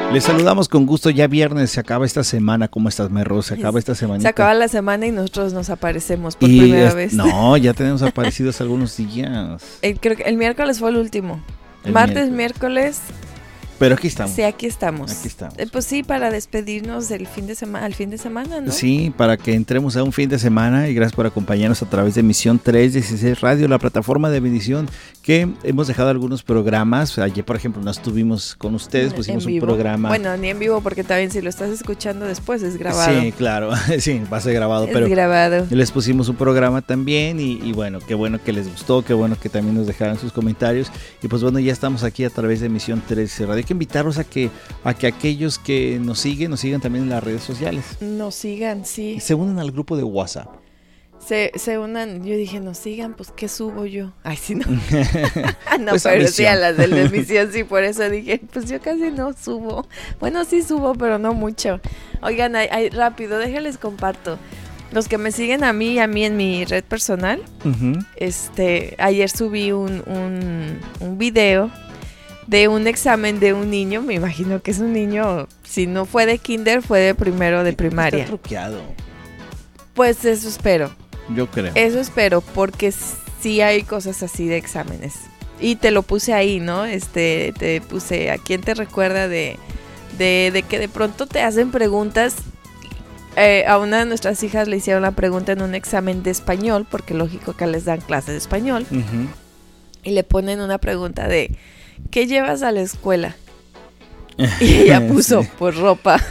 Les saludamos con gusto, ya viernes, se acaba esta semana. ¿Cómo estás, Merro? Se acaba esta semana. Se acaba la semana y nosotros nos aparecemos por primera vez. No, ya tenemos aparecidos algunos días. Creo que el miércoles fue el último. Martes, miércoles. Pero aquí estamos. Sí, aquí estamos. Aquí estamos. Pues sí, para despedirnos del fin de semana, ¿no? Sí, para que entremos a un fin de semana, y gracias por acompañarnos a través de Misión 316 Radio, la plataforma de bendición, que hemos dejado algunos programas. Ayer, por ejemplo, no estuvimos con ustedes, pusimos un programa. Bueno, ni en vivo, porque también si lo estás escuchando después es grabado. Sí, claro, sí, va a ser grabado. Es grabado. Les pusimos un programa también y bueno, qué bueno que les gustó, qué bueno que también nos dejaran sus comentarios. Y pues bueno, ya estamos aquí a través de Misión 316 Radio. Hay que invitarlos a que aquellos que nos sigan también en las redes sociales. Nos sigan, sí. Se unan al grupo de WhatsApp. Se unan, yo dije, nos sigan, pues ¿qué subo yo? Ay, sí, no. No, pues pero sí, a las de la emisión, sí, por eso dije, pues yo casi no subo. Bueno, sí subo, pero no mucho. Oigan, rápido, déjenles comparto. Los que me siguen a mí en mi red personal, ayer subí un video de un examen de un niño. Me imagino que es un niño, si no fue de kinder, fue de primero de primaria. Está truqueado. Pues eso espero. Yo creo. Eso espero, porque sí hay cosas así de exámenes. Y te lo puse ahí, ¿no? Te puse, ¿a quién te recuerda de que de pronto te hacen preguntas? A una de nuestras hijas le hicieron la pregunta en un examen de español, porque lógico que les dan clases de español. Y le ponen una pregunta de, ¿qué llevas a la escuela? Y ella puso, sí, pues ropa.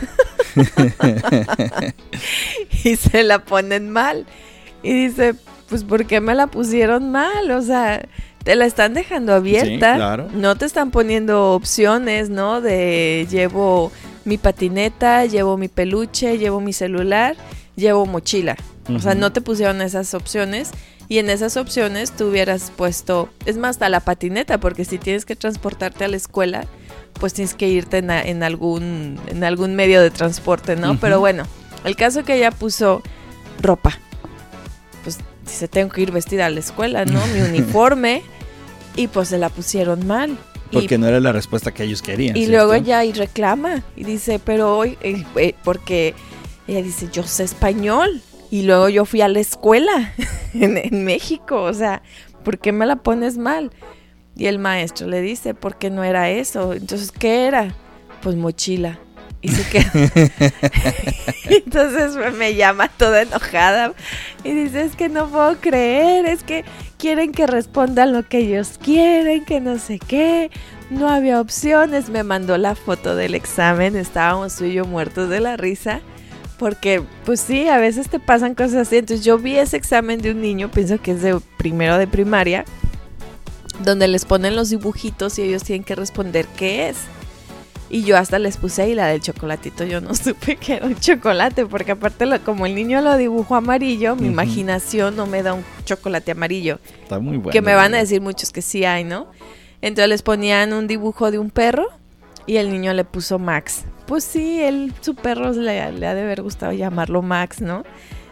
Y se la ponen mal. Y dice, pues ¿por qué me la pusieron mal? O sea, te la están dejando abierta. Sí, claro. No te están poniendo opciones, ¿no? De llevo mi patineta, llevo mi peluche, llevo mi celular, llevo mochila. O sea, no te pusieron esas opciones. Y en esas opciones tú hubieras puesto, es más, hasta la patineta, porque si tienes que transportarte a la escuela, pues tienes que irte en algún medio de transporte, ¿no? Pero bueno, el caso que ella puso ropa. Pues dice, tengo que ir vestida a la escuela, ¿no? Mi uniforme. Y pues se la pusieron mal. Porque no era la respuesta que ellos querían. Y ¿cierto? Luego ella y reclama. Y dice, pero hoy, porque ella dice, yo sé español. Y luego yo fui a la escuela en México. O sea, ¿por qué me la pones mal? Y el maestro le dice, ¿por qué no era eso? Entonces, ¿qué era? Pues mochila. Y se queda. Entonces me llama toda enojada y dice, es que no puedo creer, es que quieren que respondan lo que ellos quieren, que no sé qué, no había opciones. Me mandó la foto del examen, estábamos tú y yo muertos de la risa, porque pues sí, a veces te pasan cosas así. Entonces yo vi ese examen de un niño, pienso que es de primero de primaria, donde les ponen los dibujitos y ellos tienen que responder qué es. Y yo hasta les puse ahí la del chocolatito. Yo no supe que era un chocolate, porque aparte como el niño lo dibujó amarillo, mi imaginación no me da un chocolate amarillo. Está muy bueno. Que me van a decir muchos que sí hay, ¿no? Entonces les ponían un dibujo de un perro y el niño le puso Max. Pues sí, su perro le ha de haber gustado llamarlo Max, ¿no?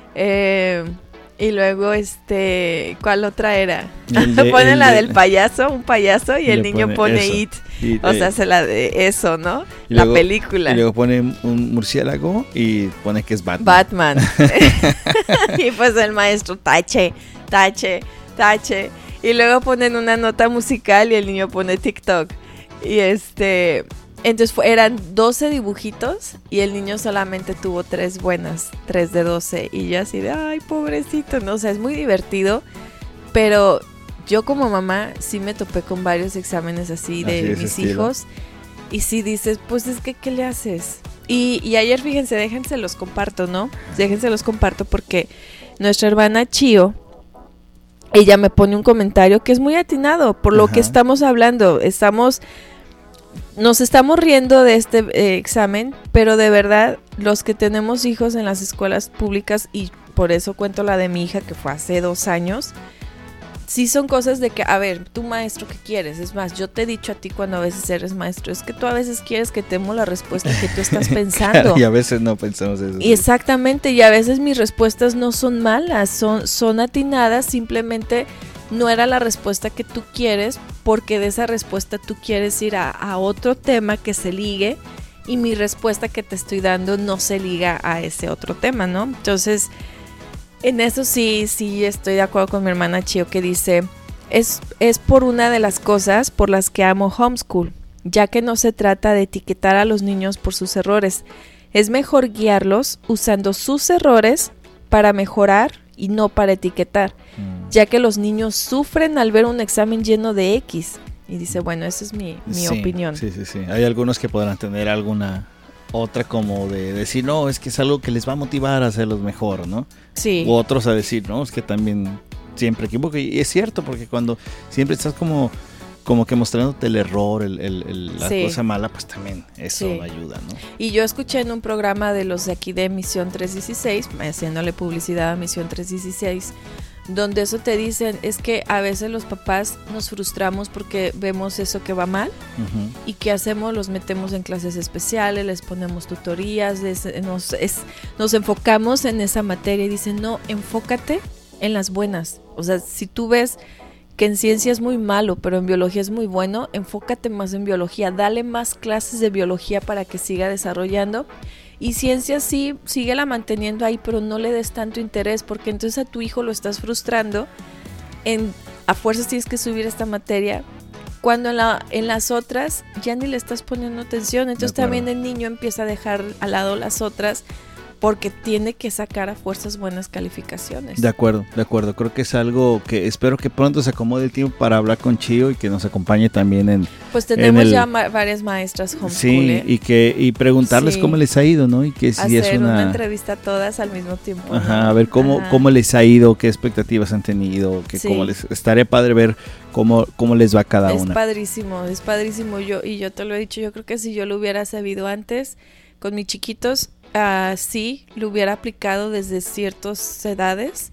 Y luego, ¿cuál otra era? Ponen la del payaso, un payaso, y el niño pone It. O sea, hace la de eso, ¿no? Y luego, la película. Y luego pone un murciélago y pone que es Batman. Batman. Y pues el maestro, tache. Y luego ponen una nota musical y el niño pone TikTok. Y entonces eran 12 dibujitos y el niño solamente tuvo 3 buenas, 3 de 12. Y yo así de, ay, pobrecito, no, o sea, es muy divertido. Pero yo como mamá sí me topé con varios exámenes así de mis hijos. Y sí dices, pues es que, ¿qué le haces? Y ayer, fíjense, déjense los comparto, ¿no? Déjense los comparto porque nuestra hermana Chio, ella me pone un comentario que es muy atinado por lo que estamos hablando. Nos estamos riendo de este examen, pero de verdad, los que tenemos hijos en las escuelas públicas, y por eso cuento la de mi hija que fue hace 2 años, sí son cosas de que, a ver, tú maestro, ¿qué quieres? Es más, yo te he dicho a ti cuando a veces eres maestro, es que tú a veces quieres que demos la respuesta que tú estás pensando. Claro, y a veces no pensamos eso. Y exactamente, y a veces mis respuestas no son malas, son atinadas, simplemente no era la respuesta que tú quieres, porque de esa respuesta tú quieres ir a otro tema que se ligue y mi respuesta que te estoy dando no se liga a ese otro tema, ¿no? Entonces, en eso sí estoy de acuerdo con mi hermana Chio, que dice, es por una de las cosas por las que amo homeschool, ya que no se trata de etiquetar a los niños por sus errores. Es mejor guiarlos usando sus errores para mejorar y no para etiquetar, ya que los niños sufren al ver un examen lleno de X. Y dice, bueno, esa es mi opinión. Sí. Hay algunos que podrán tener alguna otra como de decir, no, es que es algo que les va a motivar a hacerlos mejor, ¿no? Sí. U otros a decir, no, es que también siempre equivoco. Y es cierto, porque cuando siempre estás como que mostrándote el error, la cosa mala, pues también eso ayuda, ¿no? Y yo escuché en un programa de los de aquí de Misión 316, haciéndole publicidad a Misión 316, donde eso te dicen, es que a veces los papás nos frustramos porque vemos eso que va mal, y ¿qué hacemos? Los metemos en clases especiales, les ponemos tutorías, nos enfocamos en esa materia y dicen, no, enfócate en las buenas. O sea, si tú ves que en ciencia es muy malo, pero en biología es muy bueno, enfócate más en biología, dale más clases de biología para que siga desarrollando, y ciencia sí, síguela manteniendo ahí, pero no le des tanto interés, porque entonces a tu hijo lo estás frustrando, a fuerzas tienes que subir esta materia, cuando en las otras ya ni le estás poniendo atención, entonces también el niño empieza a dejar al lado las otras, porque tiene que sacar a fuerzas buenas calificaciones. De acuerdo. Creo que es algo que espero que pronto se acomode el tiempo para hablar con Chio y que nos acompañe también en... Pues tenemos ya varias maestras homeschool. Sí, y preguntarles cómo les ha ido, ¿no? Y que si hacer es una entrevista a todas al mismo tiempo. Ajá, ¿no? a ver cómo les ha ido, qué expectativas han tenido, cómo les... Estaría padre ver cómo les va cada una. Es padrísimo. Yo te lo he dicho, yo creo que si yo lo hubiera sabido antes, con mis chiquitos... sí, lo hubiera aplicado desde ciertas edades.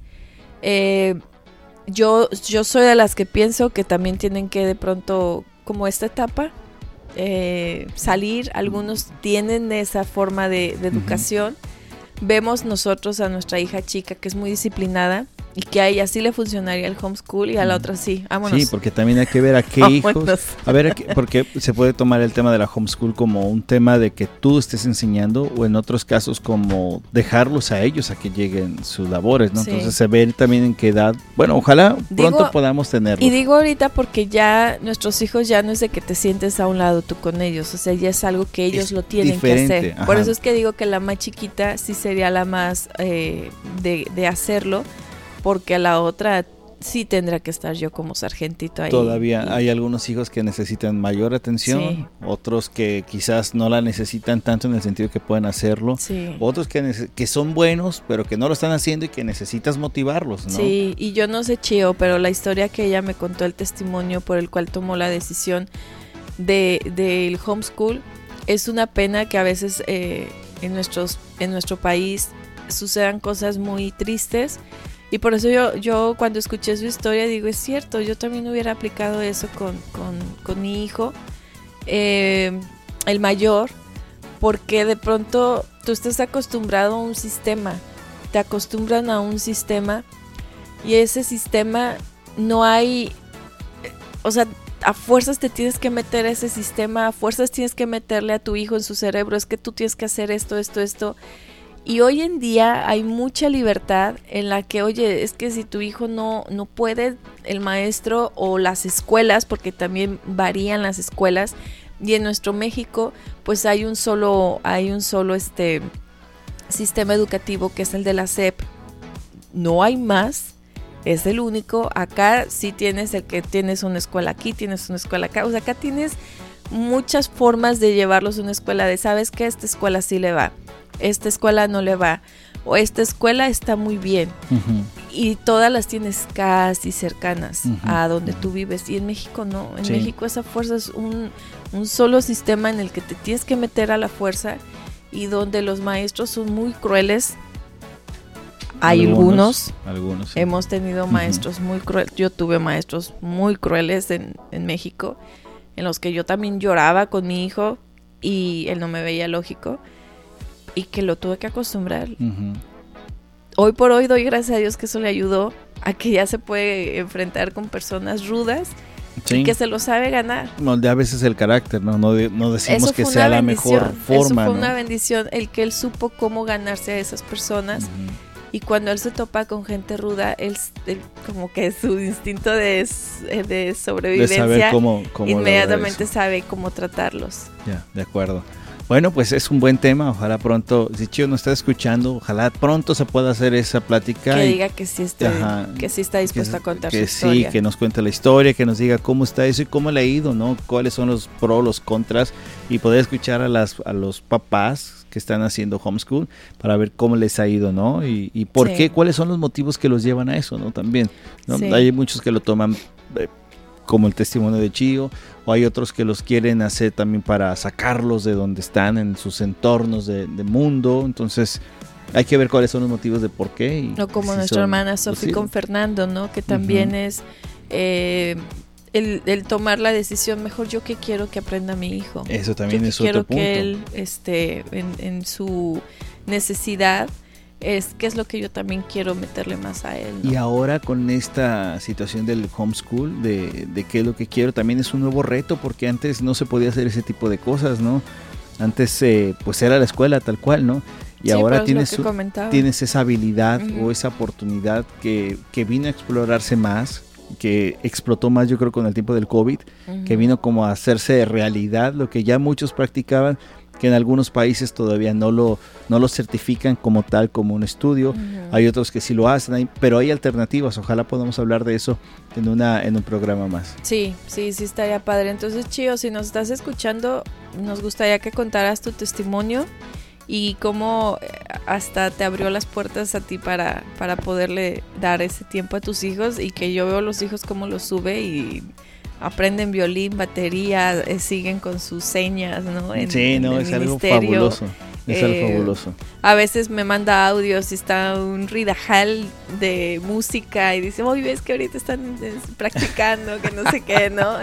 Yo soy de las que pienso que también tienen que de pronto, como esta etapa, salir. Algunos tienen esa forma de educación. Vemos nosotros a nuestra hija chica que es muy disciplinada y que a ella sí le funcionaría el homeschool y a la otra sí. Vámonos. Sí, porque también hay que ver a qué hijos. Porque se puede tomar el tema de la homeschool como un tema de que tú estés enseñando, o en otros casos como dejarlos a ellos a que lleguen sus labores, ¿no? Sí. Entonces se ve también en qué edad. Bueno, ojalá pronto podamos tenerlo. Y digo ahorita porque ya nuestros hijos ya no es de que te sientes a un lado tú con ellos, o sea, ya es algo que ellos lo tienen que hacer. Ajá. Por eso es que digo que la más chiquita sí sería la más de hacerlo, porque a la otra sí tendrá que estar yo como sargentito ahí. Todavía hay algunos hijos que necesitan mayor atención, otros que quizás no la necesitan tanto en el sentido que pueden hacerlo, otros que son buenos pero que no lo están haciendo y que necesitas motivarlos, ¿no? Sí, y yo no sé, Chio, pero la historia que ella me contó, el testimonio por el cual tomó la decisión del homeschool, es una pena que a veces en nuestro país sucedan cosas muy tristes. Y por eso yo cuando escuché su historia digo, es cierto, yo también hubiera aplicado eso con mi hijo, el mayor, porque de pronto tú estás acostumbrado a un sistema, te acostumbran a un sistema y ese sistema no hay, o sea, a fuerzas te tienes que meter a ese sistema, a fuerzas tienes que meterle a tu hijo en su cerebro, es que tú tienes que hacer esto. Y hoy en día hay mucha libertad en la que, oye, es que si tu hijo no puede, el maestro o las escuelas, porque también varían las escuelas, y en nuestro México pues hay un solo sistema educativo que es el de la SEP. No hay más, es el único. Acá sí tienes el que tienes una escuela aquí, tienes una escuela acá, o sea, acá tienes muchas formas de llevarlos a una escuela, de sabes que esta escuela sí le va, esta escuela no le va, o esta escuela está muy bien, y todas las tienes casi cercanas a donde tú vives. Y en México no, en México esa fuerza es un solo sistema en el que te tienes que meter a la fuerza, y donde los maestros son muy crueles. Hay algunos sí. Hemos tenido maestros muy crueles. Yo tuve maestros muy crueles en México, en los que yo también lloraba con mi hijo y él no me veía lógico, y que lo tuve que acostumbrar. Hoy por hoy doy gracias a Dios que eso le ayudó a que ya se puede enfrentar con personas rudas Sí. Y que se lo sabe ganar. Molde a veces el carácter, ¿no? No decimos Eso que fue sea una la mejor bendición. forma, Eso fue ¿no? una bendición, el que él supo cómo ganarse a esas personas. Ujú. Y cuando él se topa con gente ruda, él como que su instinto de sobrevivencia, De saber cómo inmediatamente eso. sabe cómo tratarlos. Ya, de acuerdo. Bueno, pues es un buen tema. Ojalá pronto, si Chío nos está escuchando, ojalá pronto se pueda hacer esa plática. Que y, diga que sí, que sí está dispuesto a contar su que historia. sí, que nos cuente la historia, que nos diga cómo está eso y cómo le ha ido, ¿no? Cuáles son los pros, los contras, y poder escuchar a los papás que están haciendo homeschool para ver cómo les ha ido, ¿no? Y por Sí. qué, cuáles son los motivos que los llevan a eso, ¿no? También, ¿no? Sí. Hay muchos que lo toman como el testimonio de Chío, o hay otros que los quieren hacer también para sacarlos de donde están, en sus entornos de mundo. Entonces hay que ver cuáles son los motivos de por qué. Y No como si nuestra son hermana Sofi posibles. con Fernando, ¿no? Que también es el tomar la decisión, mejor yo que quiero que aprenda mi hijo. Eso también Yo es quiero otro punto. que él en su necesidad qué es lo que yo también quiero meterle más a él, ¿no? Y ahora con esta situación del homeschool, de qué es lo que quiero, también es un nuevo reto, porque antes no se podía hacer ese tipo de cosas, ¿no? Antes pues era la escuela tal cual, ¿no? Y Sí, ahora pero es lo que comentaba. tienes esa habilidad Ujú. o esa oportunidad que vino a explorarse más, que explotó más yo creo con el tiempo del COVID, Ujú. que vino como a hacerse realidad, lo que ya muchos practicaban, que en algunos países todavía no lo certifican como tal, como un estudio. Ujú. Hay otros que sí lo hacen, pero hay alternativas. Ojalá podamos hablar de eso en un programa más. Sí, estaría padre. Entonces, Chío, si nos estás escuchando, nos gustaría que contaras tu testimonio y cómo hasta te abrió las puertas a ti para poderle dar ese tiempo a tus hijos, y que yo veo los hijos cómo los sube y aprenden violín, batería, siguen con sus señas, ¿no? Sí, no, es algo fabuloso. Es algo fabuloso. A veces me manda audios y está un ridajal de música y dice, oye, ves que ahorita están practicando, que no sé qué, ¿no?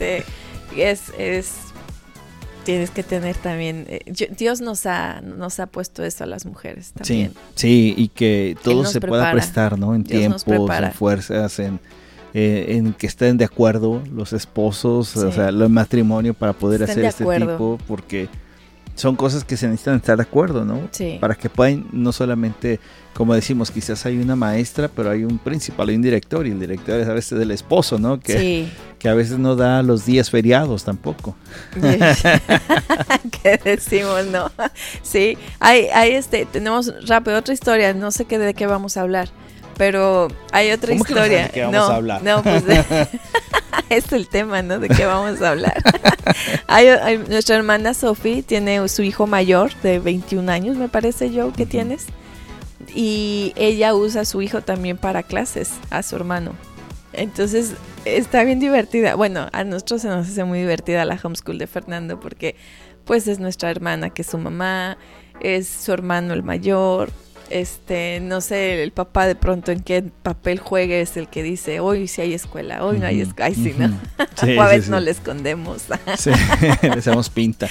Tienes que tener también, Dios nos ha puesto eso a las mujeres también. Sí, y que todo nos se pueda prepara. prestar, ¿no? En Dios nos tiempos, prepara. en fuerzas, en que estén de acuerdo los esposos, Sí. o sea, el matrimonio para poder Estén hacer de este acuerdo. tipo, porque son cosas que se necesitan estar de acuerdo, ¿no? Sí. Para que puedan, no solamente, como decimos, quizás hay una maestra, pero hay un principal, hay un director, y el director es a veces el esposo, ¿no? Que a veces no da los días feriados tampoco. ¿Qué decimos, no? Sí, tenemos rápido otra historia, no sé de qué vamos a hablar, pero hay otra ¿Cómo que no sabes historia. de qué vamos a hablar? No, pues es el tema, ¿no? De qué vamos a hablar. Nuestra hermana Sofi tiene su hijo mayor de 21 años, me parece yo que tienes, y ella usa a su hijo también para clases, a su hermano. Entonces está bien divertida. Bueno, a nosotros se nos hace muy divertida la homeschool de Fernando, porque pues es nuestra hermana, que es su mamá, es su hermano el mayor. No sé, el papá de pronto en qué papel juegue, es el que dice, hoy sí hay escuela, hoy no hay escuela. Ay, sí, ¿no? Sí, o a veces sí. no le escondemos. Sí, le hacemos pinta.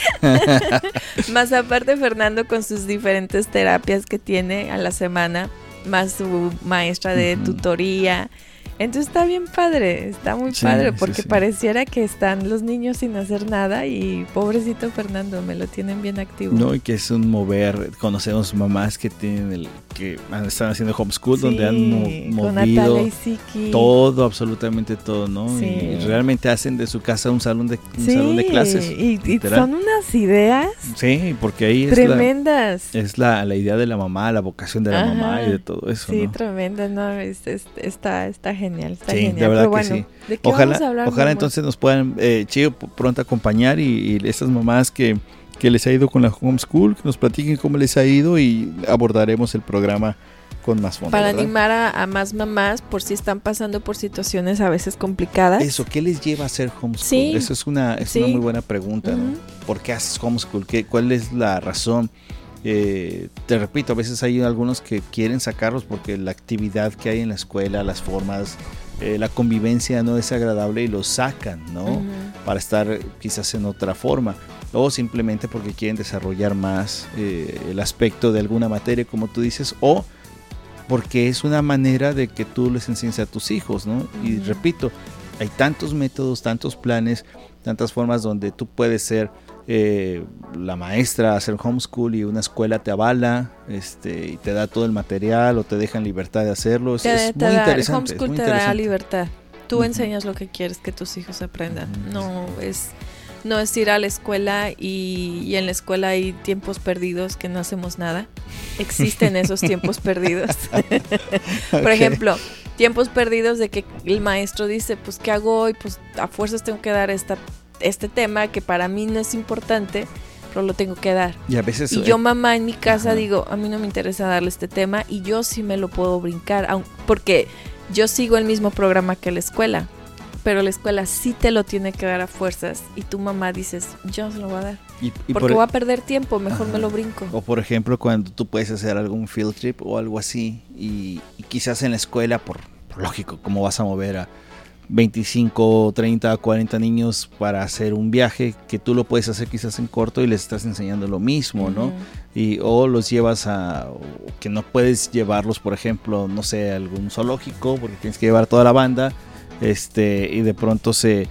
Más aparte, Fernando con sus diferentes terapias que tiene a la semana, más su maestra de tutoría. Entonces está bien padre, está muy padre, porque pareciera que están los niños sin hacer nada, y pobrecito Fernando, me lo tienen bien activo. No, y que es un mover. Conocemos mamás que tienen que están haciendo homeschool, donde han movido todo, absolutamente todo, ¿no? Sí. Y realmente hacen de su casa un salón de clases. Y son unas ideas porque ahí tremendas. es la idea de la mamá, la vocación de la mamá y de todo eso, sí, ¿no? Tremenda, ¿no? Está genial, está sí, genial. de verdad. Pero bueno, que sí. ¿de qué vamos a hablar? Ojalá entonces nos puedan, Chío, pronto acompañar, y estas mamás que les ha ido con la homeschool, que nos platiquen cómo les ha ido, y abordaremos el programa con más fondo. Para ¿verdad? animar a más mamás por si están pasando por situaciones a veces complicadas. Eso, ¿qué les lleva a hacer homeschool? Sí. Eso es una muy buena pregunta, ¿no? ¿Por qué haces homeschool? ¿Cuál es la razón? Te repito, a veces hay algunos que quieren sacarlos porque la actividad que hay en la escuela, las formas, la convivencia no es agradable, y los sacan, ¿no? Para estar quizás en otra forma, o simplemente porque quieren desarrollar más el aspecto de alguna materia, como tú dices, o porque es una manera de que tú les enseñes a tus hijos, ¿no? Y repito, hay tantos métodos, tantos planes, tantas formas donde tú puedes ser la maestra, hacer homeschool y una escuela te avala, y te da todo el material o te dejan libertad de hacerlo. Es muy interesante. El homeschool te da libertad. Tú enseñas lo que quieres que tus hijos aprendan. No es ir a la escuela y en la escuela hay tiempos perdidos que no hacemos nada. Existen esos tiempos perdidos. Por ejemplo, tiempos perdidos de que el maestro dice, pues ¿qué hago hoy? Pues a fuerzas tengo que dar este tema que para mí no es importante, pero lo tengo que dar. Y a veces yo mamá en mi casa digo, a mí no me interesa darle este tema y yo sí me lo puedo brincar, porque yo sigo el mismo programa que la escuela, pero la escuela sí te lo tiene que dar a fuerzas y tu mamá dices, yo no se lo voy a dar. Porque voy a perder tiempo, mejor me lo brinco. O por ejemplo, cuando tú puedes hacer algún field trip o algo así y quizás en la escuela, por lógico, ¿cómo vas a mover a 25, 30, 40 niños para hacer un viaje que tú lo puedes hacer quizás en corto y les estás enseñando lo mismo, ¿no? O los llevas que no puedes llevarlos, por ejemplo, no sé, a algún zoológico porque tienes que llevar toda la banda, y de pronto se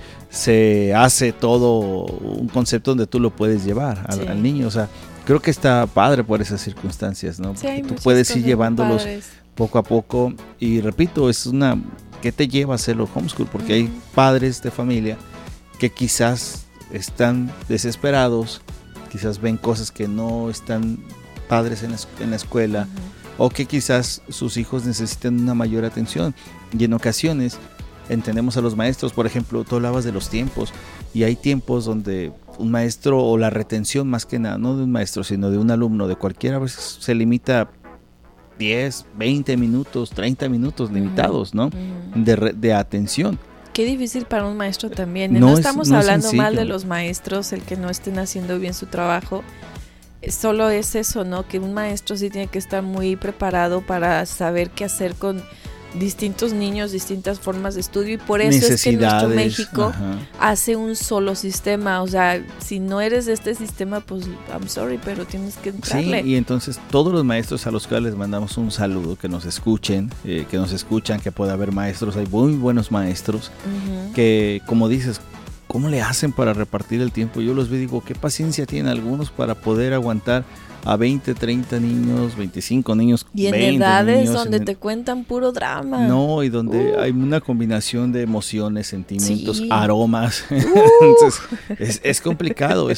hace todo un concepto donde tú lo puedes llevar al niño. O sea, creo que está padre por esas circunstancias, ¿no? Sí, tú puedes ir llevándolos poco a poco y repito, ¿qué te lleva a hacerlo homeschool? Porque hay padres de familia que quizás están desesperados, quizás ven cosas que no están padres en la escuela, o que quizás sus hijos necesitan una mayor atención. Y en ocasiones entendemos a los maestros, por ejemplo, tú hablabas de los tiempos, y hay tiempos donde un maestro, o la retención más que nada, no de un maestro, sino de un alumno, de cualquiera, a veces se limita a 10, 20 minutos, 30 minutos limitados, ¿no? De atención. Qué difícil para un maestro también. No estamos hablando mal de los maestros, el que no estén haciendo bien su trabajo. Solo es eso, ¿no? Que un maestro sí tiene que estar muy preparado para saber qué hacer con distintos niños, distintas formas de estudio, y por eso es que nuestro México hace un solo sistema. O sea, si no eres de este sistema, pues I'm sorry, pero tienes que entrarle. Sí, y entonces todos los maestros a los cuales les mandamos un saludo, que nos escuchen, que pueda haber maestros, hay muy buenos maestros, que como dices, ¿cómo le hacen para repartir el tiempo? Yo los veo y digo, ¿qué paciencia tienen algunos para poder aguantar a 20, 30 niños, 25 niños, y en 20 edades niños, donde te cuentan puro drama. No, y donde hay una combinación de emociones, sentimientos, aromas. Entonces, es complicado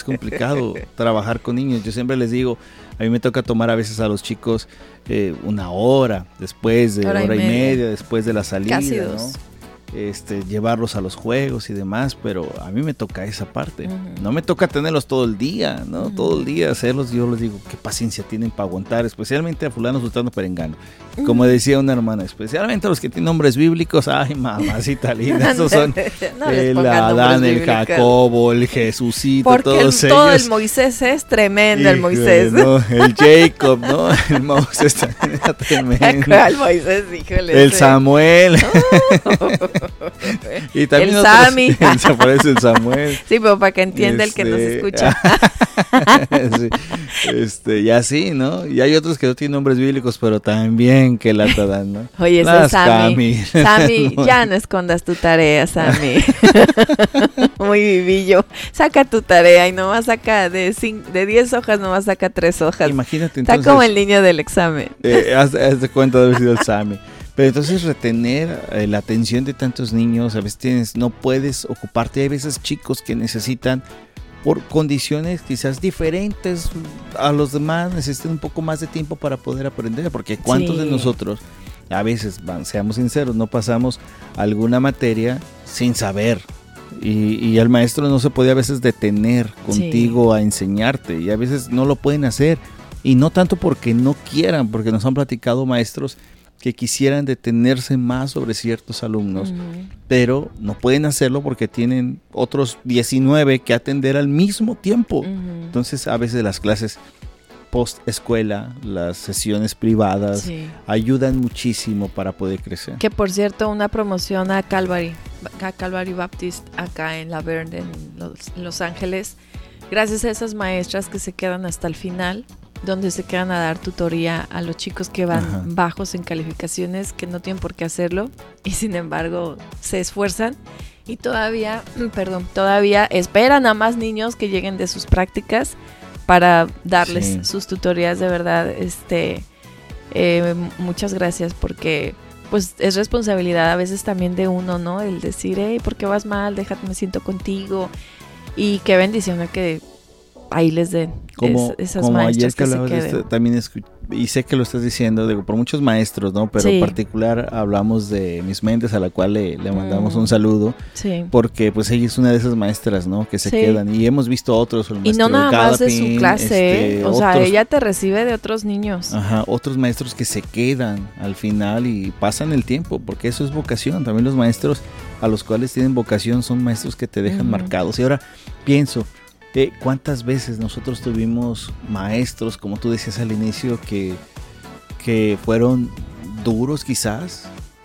trabajar con niños. Yo siempre les digo, a mí me toca tomar a veces a los chicos una hora, después de hora y media, después de la salida, casi 2. ¿no? Llevarlos a los juegos y demás, pero a mí me toca esa parte. No me toca tenerlos todo el día, ¿no? Todo el día hacerlos. Yo les digo, qué paciencia tienen para aguantar, especialmente a fulano, sultano, perengano. Como decía una hermana, especialmente a los que tienen nombres bíblicos. Ay, mamacita linda, estos son el Adán, el Jacobo, el Jesucito, porque todos ellos. Todo el Moisés es tremendo. Híjole, el Moisés, ¿no? El Jacob, ¿no? El Moisés también era tremendo. El Moisés, híjole. El Samuel. Y también el Sammy. Se parece el Samuel. Sí, pero para que entienda el que nos escucha. Sí. Y así, ¿no? Y hay otros que no tienen nombres bíblicos, pero también que lata dan, ¿no? Oye, ese es Sammy. Sammy, ya no escondas tu tarea, Sammy. Muy vivillo. Saca tu tarea y nomás saca de 10 hojas, nomás saca 3 hojas. Imagínate entonces. Está como el niño del examen. Haz de cuenta de haber sido el Sammy. Pero entonces retener la atención de tantos niños, a veces no puedes ocuparte. Hay veces chicos que necesitan, por condiciones quizás diferentes a los demás, necesitan un poco más de tiempo para poder aprender, porque ¿cuántos de nosotros, a veces, seamos sinceros, no pasamos alguna materia sin saber? Y el maestro no se puede a veces detener contigo a enseñarte, y a veces no lo pueden hacer, y no tanto porque no quieran, porque nos han platicado maestros que quisieran detenerse más sobre ciertos alumnos, pero no pueden hacerlo porque tienen otros 19 que atender al mismo tiempo. Entonces a veces las clases post escuela, las sesiones privadas ayudan muchísimo para poder crecer. Que por cierto, una promoción a Calvary Baptist acá en La Verde, en Los Ángeles, gracias a esas maestras que se quedan hasta el final, donde se quedan a dar tutoría a los chicos que van bajos en calificaciones, que no tienen por qué hacerlo y sin embargo se esfuerzan. Y todavía esperan a más niños que lleguen de sus prácticas para darles sus tutorías. De verdad, muchas gracias, porque pues es responsabilidad a veces también de uno, ¿no? El decir, hey, ¿por qué vas mal? Déjate, me siento contigo. Y qué bendición que ahí les den esas maestras que se queden. También y sé que lo estás diciendo, digo, por muchos maestros, ¿no? Pero en particular hablamos de Miss Méndez, a la cual le mandamos un saludo. Sí. Porque pues ella es una de esas maestras, ¿no? Que se quedan. Y hemos visto otros. Y no nada más de su clase, o sea, ella te recibe de otros niños. Ajá, otros maestros que se quedan al final y pasan el tiempo, porque eso es vocación. También los maestros a los cuales tienen vocación son maestros que te dejan marcados. Y ahora pienso, ¿cuántas veces nosotros tuvimos maestros, como tú decías al inicio, que fueron duros quizás,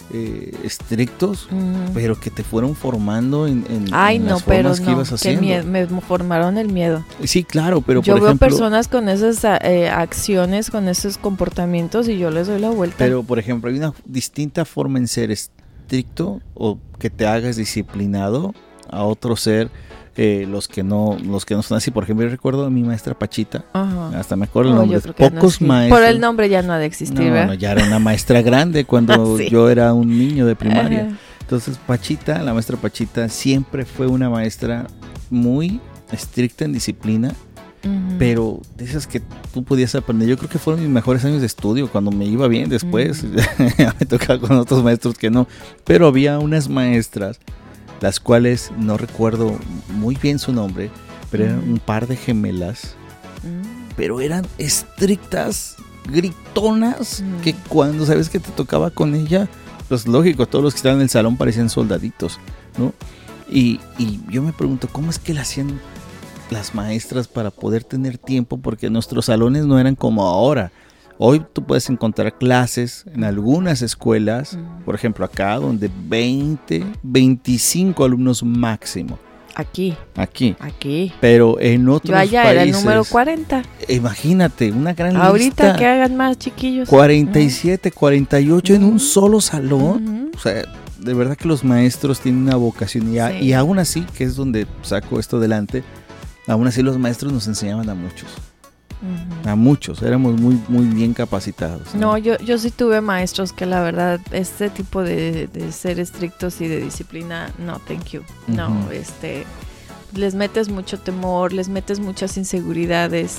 estrictos, pero que te fueron formando en las formas que ibas haciendo? Que me formaron el miedo. Sí, claro, pero yo veo personas con esas acciones, con esos comportamientos, y yo les doy la vuelta. Pero, por ejemplo, hay una distinta forma en ser estricto o que te hagas disciplinado a otro ser. Los que no son así. Por ejemplo, yo recuerdo a mi maestra Pachita. Ajá. Hasta me acuerdo el nombre. Pocos maestros. Por el nombre ya no ha de existir, ¿verdad? No, ya era una maestra grande cuando yo era un niño de primaria. Ajá. Entonces Pachita, la maestra Pachita, siempre fue una maestra muy estricta en disciplina, pero de esas que tú podías aprender. Yo creo que fueron mis mejores años de estudio, cuando me iba bien. Después me tocaba con otros maestros que no, pero había unas maestras las cuales no recuerdo muy bien su nombre, pero eran un par de gemelas, pero eran estrictas, gritonas, que cuando sabes que te tocaba con ella, pues lógico, todos los que estaban en el salón parecían soldaditos, ¿no? Y yo me pregunto, ¿cómo es que la hacían las maestras para poder tener tiempo? Porque nuestros salones no eran como ahora. Hoy tú puedes encontrar clases en algunas escuelas, por ejemplo acá, donde 20, 25 alumnos máximo. Aquí. Pero en otros países... Yo allá era el número 40. Imagínate, una gran ahorita lista. Que hagan más chiquillos. 47, 48 en un solo salón. O sea, de verdad que los maestros tienen una vocación. Y aún así, que es donde saco esto adelante, aún así los maestros nos enseñaban a muchos. A muchos, éramos muy, muy bien capacitados, ¿no? No, yo sí tuve maestros que la verdad, este tipo de ser estrictos y de disciplina, no, thank you. No, les metes mucho temor, les metes muchas inseguridades.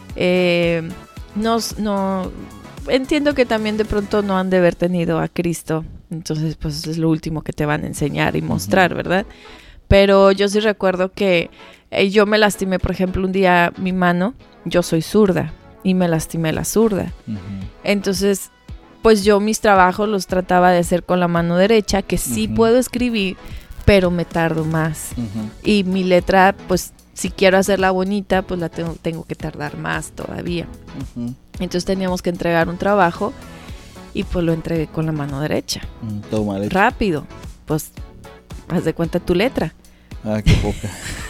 No, entiendo que también de pronto no han de haber tenido a Cristo, entonces pues es lo último que te van a enseñar y mostrar, ¿verdad? Pero yo sí recuerdo que yo me lastimé, por ejemplo, un día mi mano. Yo soy zurda y me lastimé la zurda. Entonces, pues yo mis trabajos los trataba de hacer con la mano derecha, que sí puedo escribir, pero me tardo más. Y mi letra, pues si quiero hacerla bonita, pues la tengo que tardar más todavía. Entonces teníamos que entregar un trabajo y pues lo entregué con la mano derecha. Toma leche. Rápido. Pues haz de cuenta tu letra. Ah, qué poca.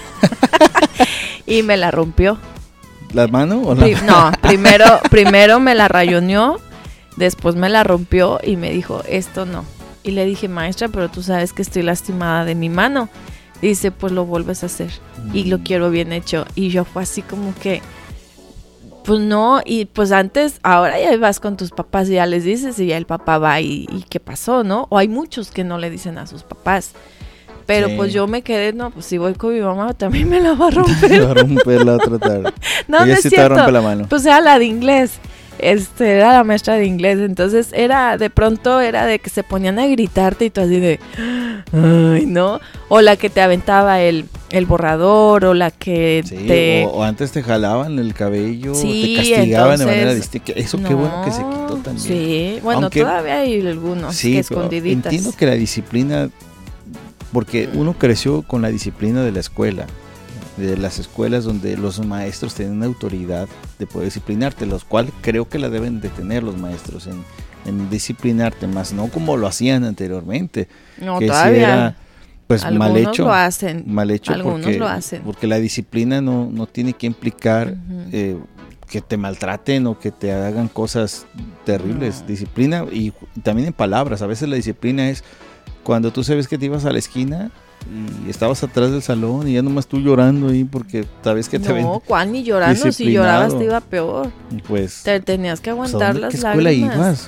Y me la rompió. ¿La mano o No, primero me la rayoneó, después me la rompió y me dijo, esto no. Y le dije, maestra, pero tú sabes que estoy lastimada de mi mano. Dice, pues lo vuelves a hacer y lo quiero bien hecho. Y yo fue así como que, pues no, y pues antes, ahora ya vas con tus papás y ya les dices y ya el papá va y ¿qué pasó, no? O hay muchos que no le dicen a sus papás. Pero pues yo me quedé, no, pues si voy con mi mamá también me la va a romper. Me va a romper la otra tarde. No, ella no sí es cierto. te rompe la mano. Pues era la de inglés. Era la maestra de inglés. Entonces de pronto era de que se ponían a gritarte y tú así de, ay, ¿no? O la que te aventaba el borrador, o la que o antes te jalaban el cabello, sí, te castigaban entonces, de manera distinta. Eso qué bueno que se quitó también. Sí, bueno, aunque, todavía hay algunos que escondiditas. Entiendo que la disciplina, porque uno creció con la disciplina de la escuela, de las escuelas donde los maestros tienen autoridad de poder disciplinarte, los cuales creo que la deben de tener los maestros en disciplinarte, más no como lo hacían anteriormente. No, que todavía. Si era, pues algunos mal hecho. Lo hacen. Mal hecho algunos lo hacen. Porque la disciplina no tiene que implicar que te maltraten o que te hagan cosas terribles. No. Disciplina y también en palabras. A veces la disciplina es cuando tú sabes que te ibas a la esquina y estabas atrás del salón y ya nomás tú llorando ahí porque sabes que te ven. No, ¿cuál ni llorando? Si llorabas te iba peor. Pues te tenías que aguantar las lágrimas. ¿Qué escuela ibas?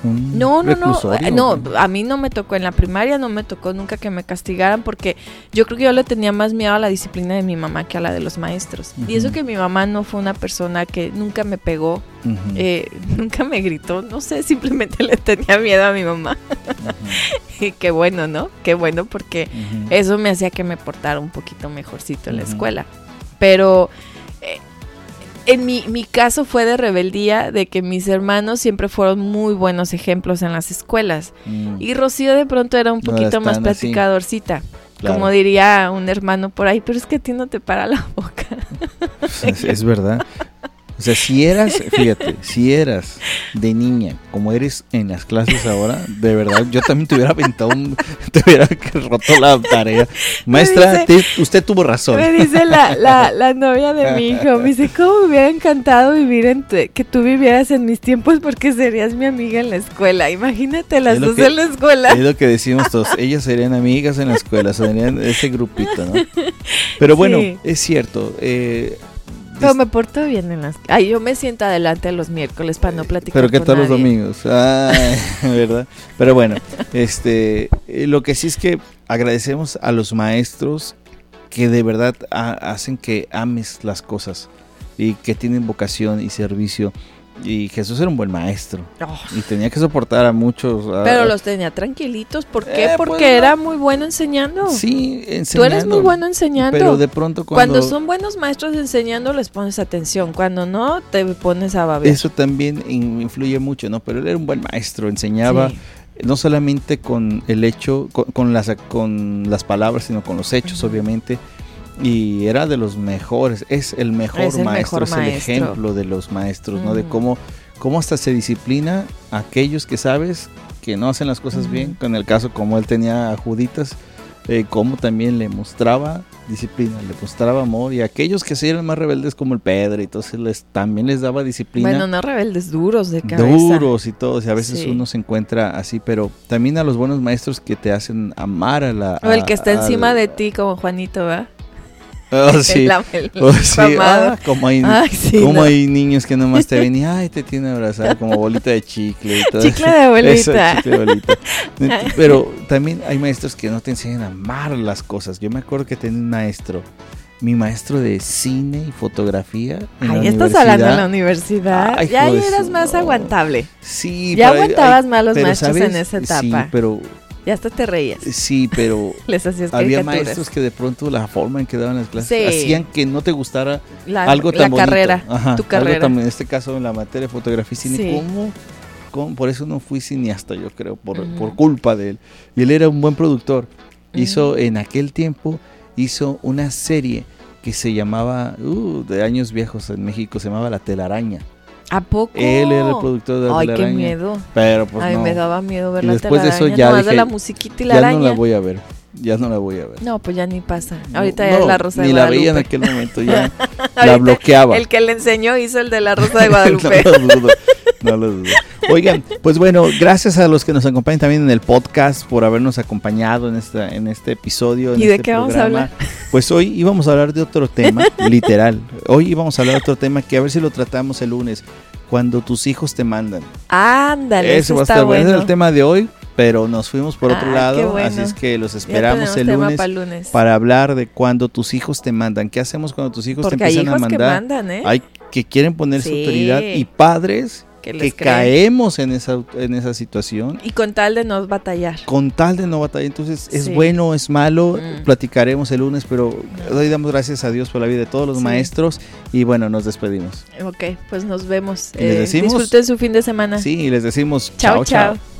No, a mí no me tocó en la primaria, no me tocó nunca que me castigaran porque yo creo que yo le tenía más miedo a la disciplina de mi mamá que a la de los maestros. Uh-huh. Y eso que mi mamá no fue una persona que nunca me pegó, nunca me gritó, no sé, simplemente le tenía miedo a mi mamá. Y qué bueno, ¿no? Qué bueno porque eso me hacía que me portara un poquito mejorcito en la escuela. Pero en mi caso fue de rebeldía, de que mis hermanos siempre fueron muy buenos ejemplos en las escuelas. Y Rocío de pronto era un poquito más platicadorcita. Claro. Como diría un hermano por ahí, pero es que a ti no te para la boca. Es verdad. O sea, si eras de niña, como eres en las clases ahora, de verdad, yo también te hubiera aventado te hubiera roto la tarea. Maestra, usted tuvo razón. Me dice la novia de mi hijo, me dice, ¿cómo me hubiera encantado vivir que tú vivieras en mis tiempos porque serías mi amiga en la escuela? Imagínate las dos en la escuela. Es lo que decimos todos, ellas serían amigas en la escuela, serían ese grupito, ¿no? Pero bueno, sí. Es cierto, pero me porto bien en las... Ay, yo me siento adelante los miércoles para no platicar. Pero ¿qué tal los domingos? Ay, ¿verdad? Pero bueno, lo que sí es que agradecemos a los maestros que de verdad hacen que ames las cosas y que tienen vocación y servicio. Y Jesús era un buen maestro y tenía que soportar a muchos. Pero los tenía tranquilitos. ¿Por qué? Porque era muy bueno enseñando. Sí, enseñando. Tú eres muy bueno enseñando. Pero de pronto cuando son buenos maestros enseñando les pones atención. Cuando no, te pones a babear. Eso también influye mucho, ¿no? Pero él era un buen maestro, enseñaba no solamente con el hecho, con las palabras, sino con los hechos, obviamente. Y era de los mejores, es el mejor maestro, es el ejemplo de los maestros, ¿no? De cómo hasta se disciplina a aquellos que sabes que no hacen las cosas bien. Con el caso como él tenía a Juditas, cómo también le mostraba disciplina, le mostraba amor. Y a aquellos que sí eran más rebeldes como el Pedro, entonces también les daba disciplina. Bueno, no rebeldes, duros de cabeza. Duros y todo, y a veces uno se encuentra así, pero también a los buenos maestros que te hacen amar a la... O el que está encima de ti como Juanito, ¿verdad? Oh, sí. Como hay niños que nomás te ven y te tienen abrazado como bolita de chicle y todo. Chicle de abuelita. Eso, chicle de abuelita. Pero también hay maestros que no te enseñan a amar las cosas. Yo me acuerdo que tenía un maestro, mi maestro de cine y fotografía en la estás hablando en la universidad. Ya eras más aguantable. Sí. Ya aguantabas más los maestros, ¿sabes? En esa etapa. Sí, pero... Ya hasta te reías. Sí, pero les hacías había maestros que de pronto la forma en que daban las clases hacían que no te gustara algo tan bonito. Carrera, tu carrera. En este caso en la materia de fotografía y cine, ¿cómo? Por eso no fui cineasta, yo creo, por culpa de él. Y él era un buen productor. En aquel tiempo hizo una serie que se llamaba, de años viejos en México, se llamaba La Telaraña. ¿A poco? Él era el productor de La Telaraña. Ay, qué miedo. Pero pues a mí me daba miedo ver La Telaraña. Después de eso ya dije, de la musiquita y la araña. Ya no la voy a ver. No, pues ya ni pasa. Ahorita ya es La Rosa de Guadalupe. Ni la veía en aquel momento, ya la bloqueaba. El que le enseñó hizo el de La Rosa de Guadalupe. No lo dudo. Oigan, pues bueno, gracias a los que nos acompañan también en el podcast por habernos acompañado en este episodio. ¿Y de qué vamos a hablar? Pues hoy íbamos a hablar de otro tema, literal. Hoy íbamos a hablar de otro tema que a ver si lo tratamos el lunes. Cuando tus hijos te mandan. Ándale, eso va a estar bueno. Ese es el tema de hoy, pero nos fuimos por otro lado. Bueno. Así es que los esperamos el lunes para hablar de cuando tus hijos te mandan. ¿Qué hacemos cuando tus hijos te empiezan a mandar? Porque hay hijos que mandan, ¿eh? Hay que quieren poner su autoridad y padres que caemos en esa situación. Y con tal de no batallar. Entonces, ¿es bueno, es malo? Platicaremos el lunes, pero hoy damos gracias a Dios por la vida de todos los maestros. Y bueno, nos despedimos. Ok, pues nos vemos. Les decimos, disfruten su fin de semana. Sí, y les decimos chao.